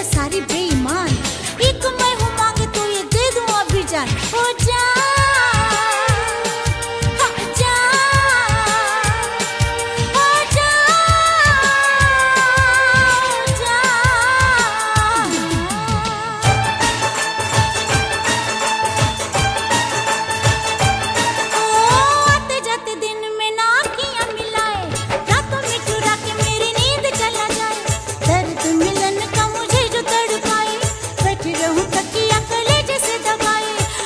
है सारी बेईमान। एक मैं हूँ मांगे तो ये दे दूँ अभी जान। ओ जान, हाँ जान, ओ जान, जान। ओ आते जाते दिन में ना आँखियाँ मिलाए, रातों में चुरा के मेरी नींद चला जाए। दर्द मिलन का मुझे जो तड़पाए, बैठी रहूं तकिया कलेजे से दबाए।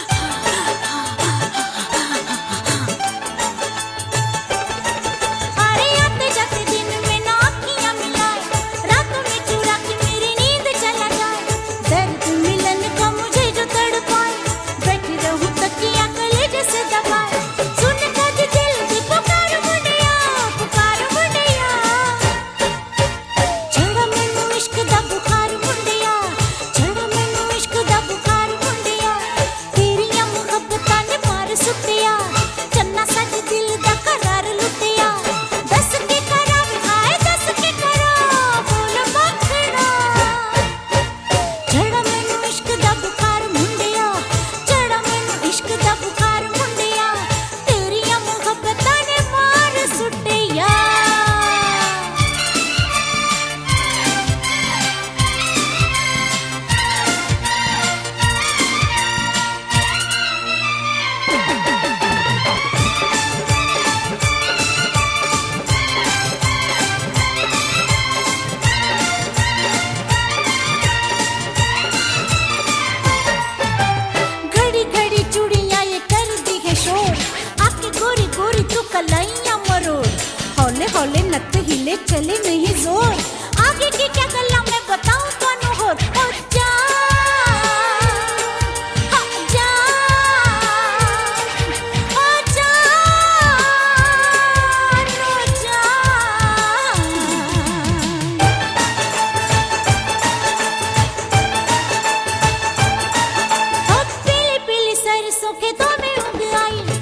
अरे आते जाते दिन में ना आँखियाँ मिलाए, रातों में चुरा के मेरी नींद चला जाए। दर्द मिलन का मुझे जो तड़पाए, बैठी रहूं तकिया कलेजे से दबाए। सुन कर दिल की पुकार मुंडिया, पुकार मुंडिया। चढ़ा मैनू इश्क दा बुखार मुंडिया, चढ़ा मैनू इश्क दा बुखार मुंडिया। तेरियां मुहब्बतां ने मार सुट्टिया, चन्ना सज दिल दा करार लुटिया। दस के करा वे हाय दस के करा, बोल मखना। चढ़ा मैनू इश्क दा बुखार मुंडिया, चढ़ा मैनू इश्क दा बुखार मुंडिया। तेरियां मुहब्बतां ने मार सुट्टिया। घड़ी घड़ी चूड़ियां ये कर दी है शोर, आके गोरी गोरी तू कलाइयां मरोड़। हौले हौले नत हिले चले नहीं जोर, आगे की क्या गल्ला मैं बताऊं कौन हो। ओ जान, हाँ जान, ओ जान, ओ जान। ओ पीली पीली सरसों खेतों में उग आई,